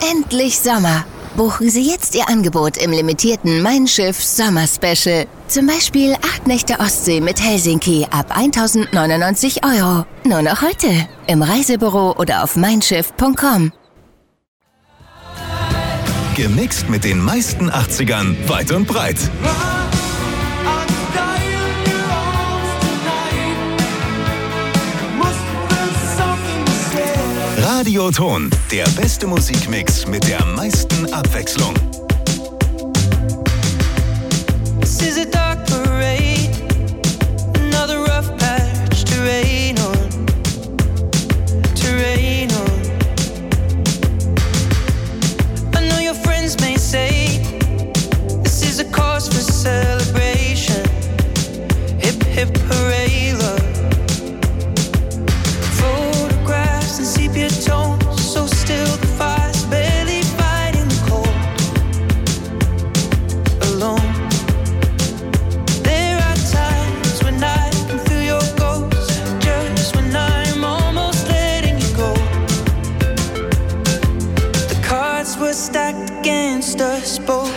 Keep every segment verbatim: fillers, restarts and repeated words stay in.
Endlich Sommer! Buchen Sie jetzt Ihr Angebot im limitierten Mein Schiff Sommer Special. Zum Beispiel acht Nächte Ostsee mit Helsinki ab eintausendneunundneunzig Euro. Nur noch heute im Reisebüro oder auf mein schiff punkt com. Gemixt mit den meisten achtzigern weit und breit. Radioton, der beste Musikmix mit der meisten Abwechslung. This is a dark parade, another rough patch to rain on, to rain on. I know your friends may say this is a cause for celebration. Hip hip hooray, love. Photographs and sepia tones, so still the fire's barely fighting the cold. Alone. There are times when I can feel your ghost, just when I'm almost letting you go. The cards were stacked against us both.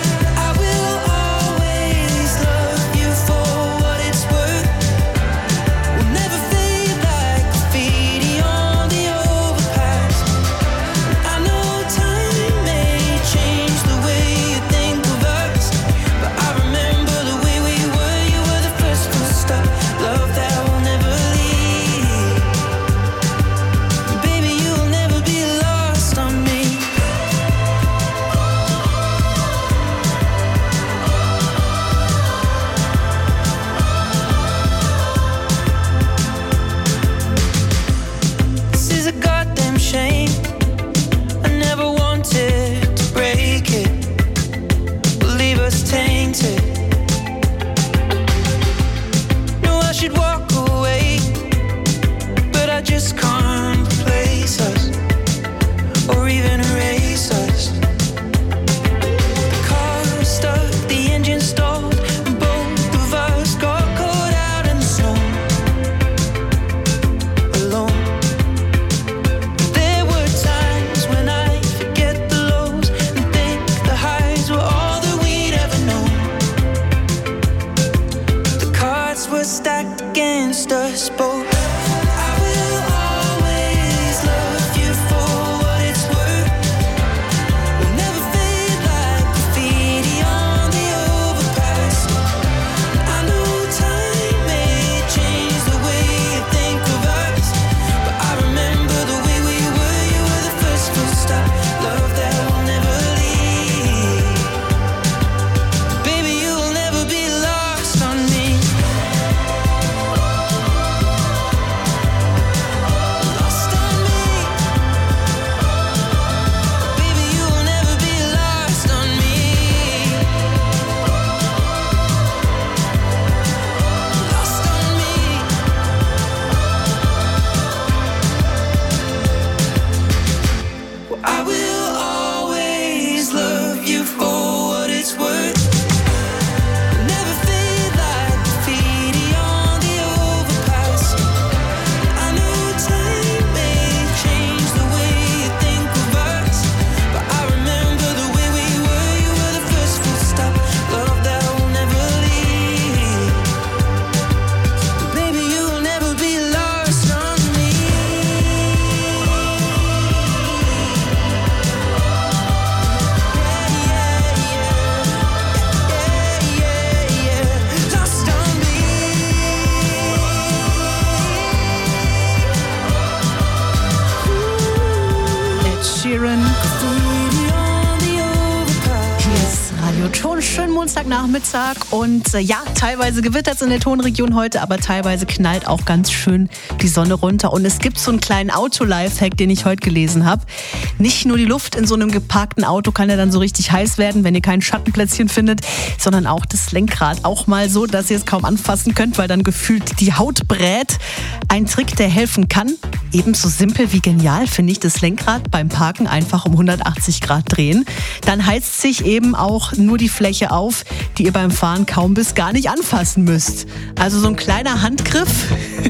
Nachmittag und äh, ja, teilweise gewittert es in der Tonregion heute, aber teilweise knallt auch ganz schön die Sonne runter. Und es gibt so einen kleinen Auto-Lifehack, den ich heute gelesen habe. Nicht nur die Luft in so einem geparkten Auto kann ja dann so richtig heiß werden, wenn ihr kein Schattenplätzchen findet, sondern auch das Lenkrad. Auch mal so, dass ihr es kaum anfassen könnt, weil dann gefühlt die Haut brät. Ein Trick, der helfen kann. Ebenso simpel wie genial finde ich das Lenkrad beim Parken einfach um hundertachtzig Grad drehen. Dann heizt sich eben auch nur die Fläche auf, die ihr beim Fahren kaum bis gar nicht anfassen müsst. Also so ein kleiner Handgriff,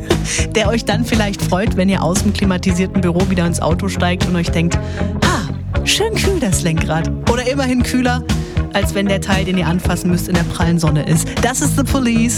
der euch dann vielleicht freut, wenn ihr aus dem klimatisierten Büro wieder ins Auto steigt und euch denkt, ah, Schön kühl das Lenkrad. Oder immerhin kühler, als wenn der Teil, den ihr anfassen müsst, in der prallen Sonne ist. Das ist The Police.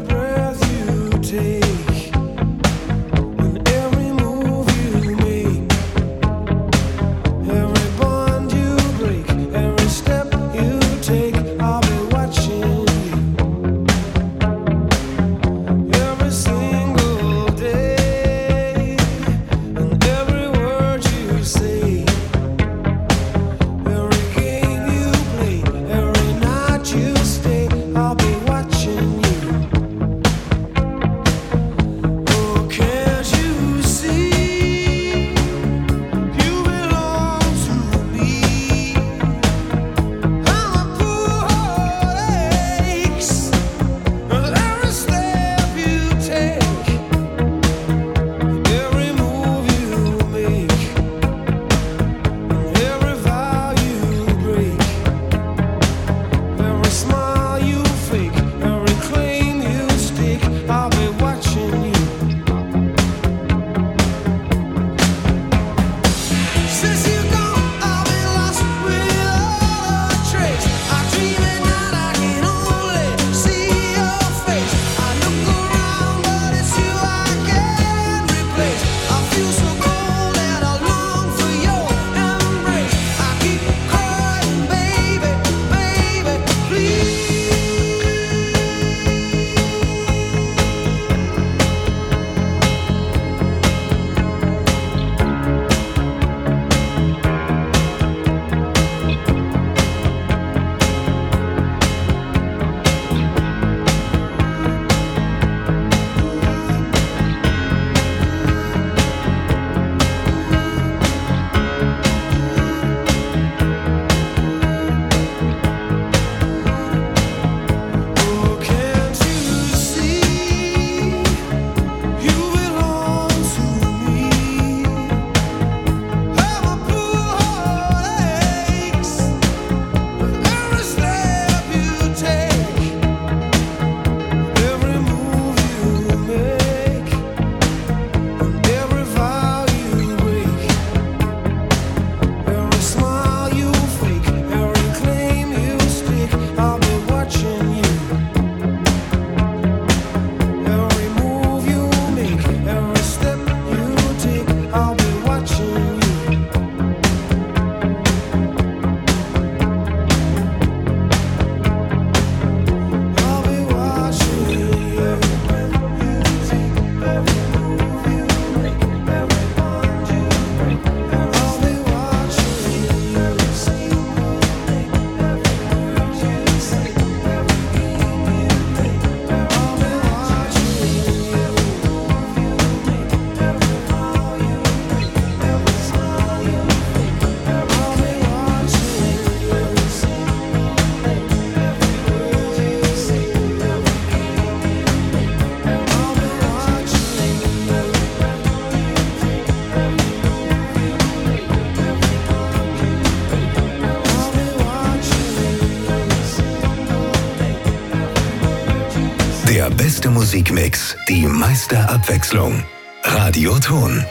Der beste Musikmix, die meiste Abwechslung. Radio Ton.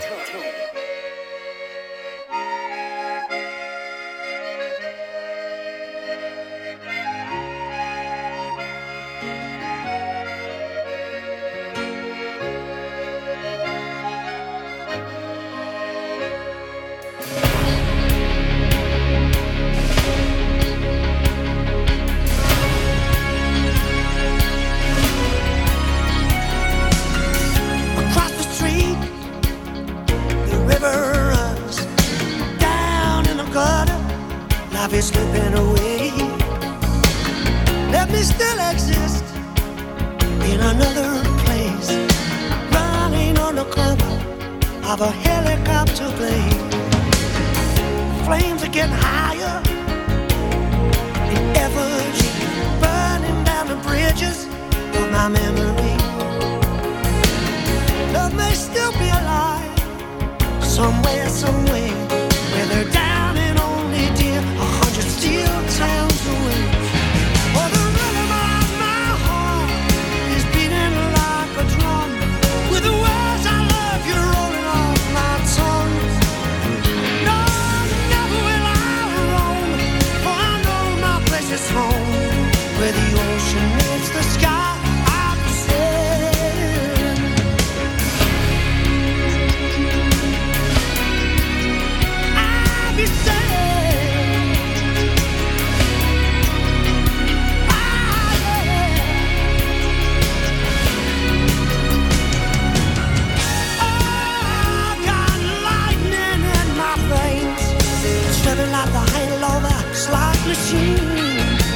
Will I I'll be sailing. Ah, yeah. Oh, got lightning in my veins, swimming like the halo of a slot machine.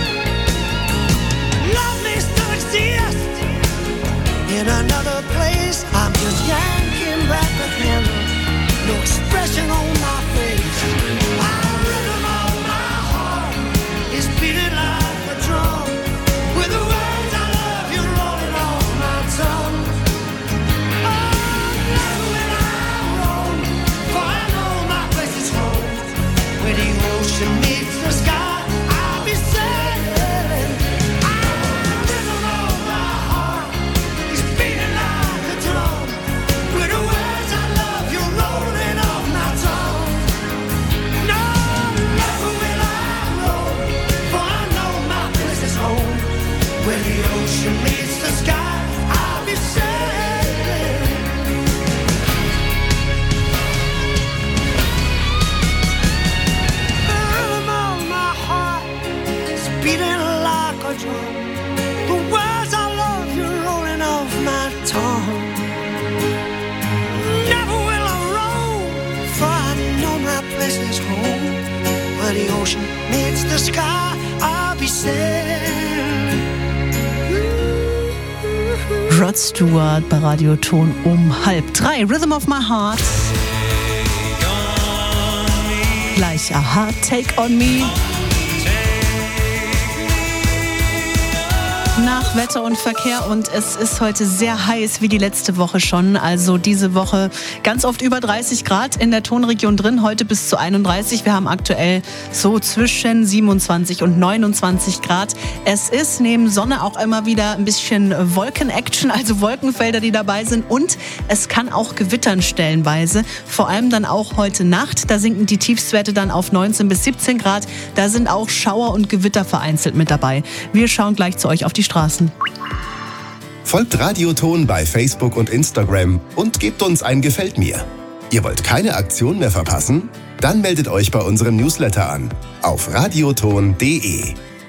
Love may still exist in another place. I'm just yanking back the handle, no expression on my face. The rhythm of my heart is beating like a drum, with the words I love you rolling off my tongue. Oh, never will I roam, for I know my place is home. Where the ocean meets the sky, I'll be sailing. The rhythm of my heart is beating like a drum, with the words I love you rolling off my tongue. No, never will I roam, for I know my place is home. Where the ocean meets the sky, I'll be sailing. The rhythm of my heart is beating like a drum. The words I love you rolling off my tongue. Never will I roam, for I know my place is home. Where the ocean meets the sky, I'll be sailing. Rod Stewart bei Radioton um halb drei. Rhythm of my heart. Gleich Aha, Take on Me. Nach Wetter und Verkehr, und es ist heute sehr heiß wie die letzte Woche schon. Also diese Woche ganz oft über dreißig Grad in der Tonregion drin, heute bis zu einunddreißig. Wir haben aktuell so zwischen siebenundzwanzig und neunundzwanzig Grad. Es ist neben Sonne auch immer wieder ein bisschen Wolken-Action, also Wolkenfelder, die dabei sind, und es kann auch gewittern stellenweise. Vor allem dann auch heute Nacht, da sinken die Tiefstwerte dann auf neunzehn bis siebzehn Grad. Da sind auch Schauer und Gewitter vereinzelt mit dabei. Wir schauen gleich zu euch auf die Straßen. Folgt Radioton bei Facebook und Instagram und gebt uns ein Gefällt mir. Ihr wollt keine Aktion mehr verpassen? Dann meldet euch bei unserem Newsletter an auf radioton punkt de.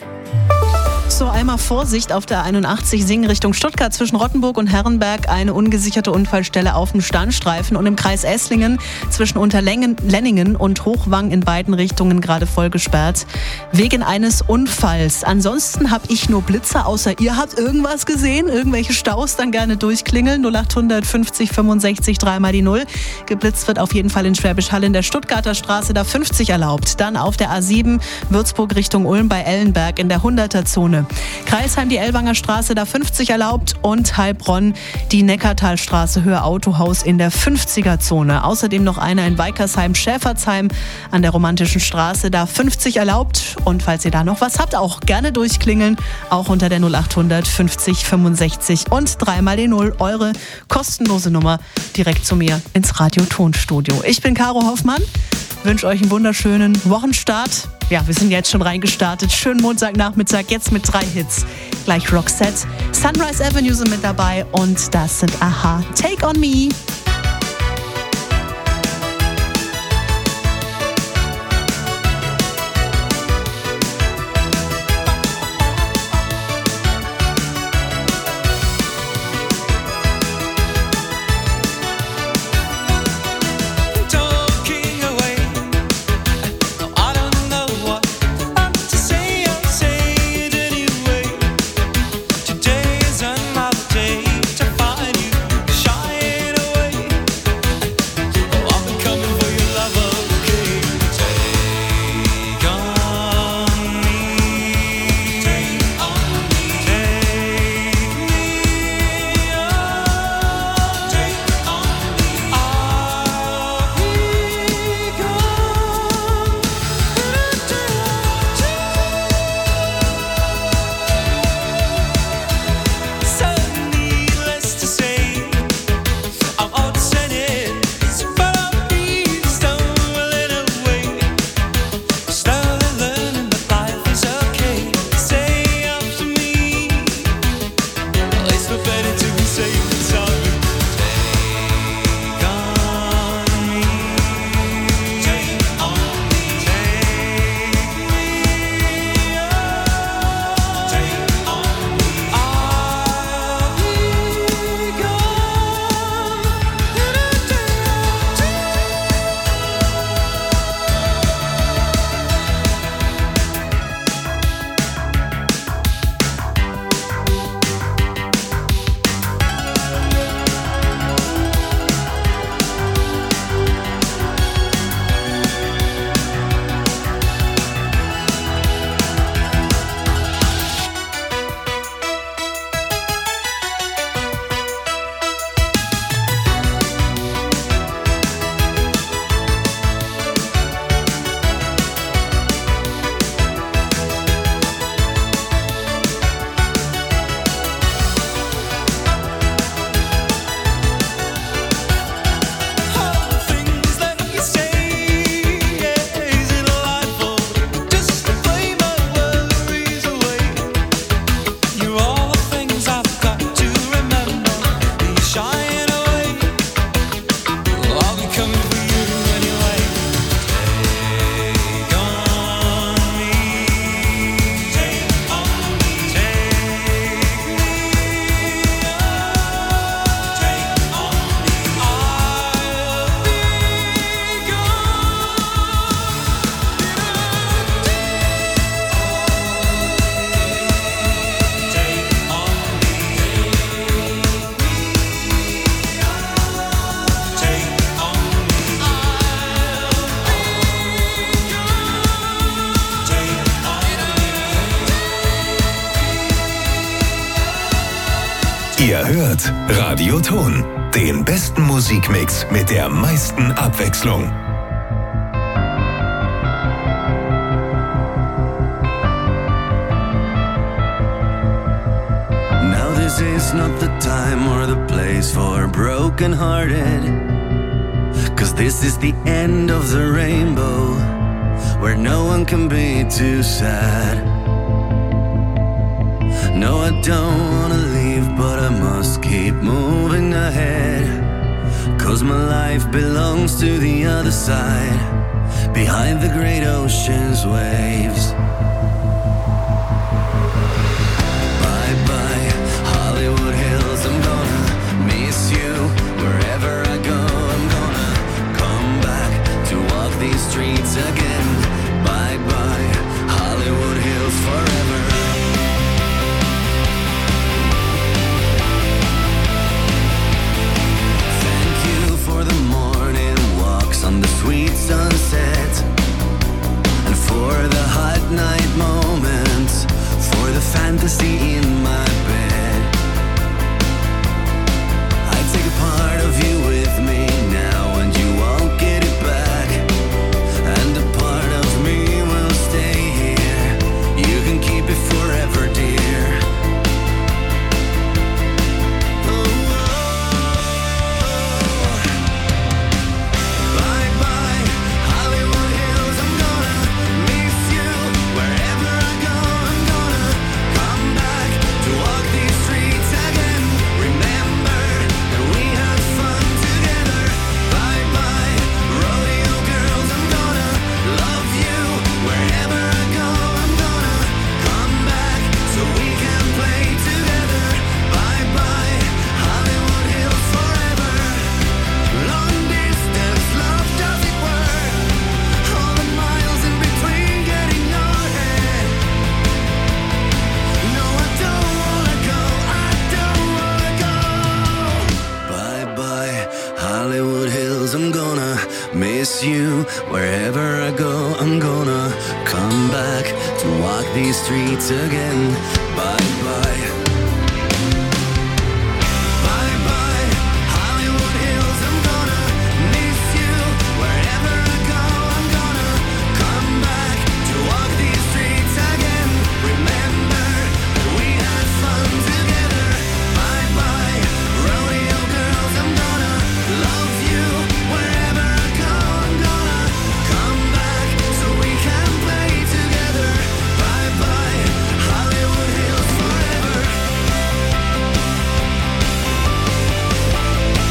So, einmal Vorsicht auf der einundachtzig Singen Richtung Stuttgart zwischen Rottenburg und Herrenberg. Eine ungesicherte Unfallstelle auf dem Standstreifen, und im Kreis Esslingen zwischen Unterlenningen und Hochwang in beiden Richtungen gerade voll gesperrt wegen eines Unfalls. Ansonsten habe ich nur Blitzer, außer ihr habt irgendwas gesehen, irgendwelche Staus, dann gerne durchklingeln. null acht fünfzig fünfundsechzig dreimal die null. Geblitzt wird auf jeden Fall in Schwäbisch Hall in der Stuttgarter Straße, da fünfzig erlaubt. Dann auf der A sieben Würzburg Richtung Ulm bei Ellenberg in der hunderter Zone. Kreisheim die Ellwanger Straße, da fünfzig erlaubt, und Heilbronn die Neckartalstraße Höhe Autohaus in der fünfziger Zone. Außerdem noch einer in Weikersheim Schäfertsheim an der Romantischen Straße, da fünfzig erlaubt, und falls ihr da noch was habt, auch gerne durchklingeln, auch unter der null acht fünfzig fünfundsechzig und dreimal die null, eure kostenlose Nummer direkt zu mir ins Radiotonstudio. Ich bin Caro Hoffmann, wünsche euch einen wunderschönen Wochenstart. Ja, wir sind jetzt schon reingestartet. Schönen Montagnachmittag, jetzt mit drei Hits. Gleich Roxette, Sunrise Avenue sind mit dabei, und das sind Aha, Take on Me. Today is another day to find you, shine away. Ihr hört Radio Ton, den besten Musikmix mit der meisten Abwechslung. Now this is not the time or the place for broken-hearted, 'cause this is the end of the rainbow, where no one can be too sad. No, I don't wanna leave, but I must keep moving ahead, 'cause my life belongs to the other side, behind the great ocean's waves. Bye-bye, Hollywood Hills, I'm gonna miss you. Wherever I go, I'm gonna come back to walk these streets again. Bye-bye, Hollywood Hills, forever. On the sweet sunset, and for the hot night moments, for the fantasy in my bed. I take a part of you with me now, and you won't get it back, and a part of me will stay here. You can keep it forever, dear. You, wherever I go, I'm gonna come back to walk these streets again. Bye.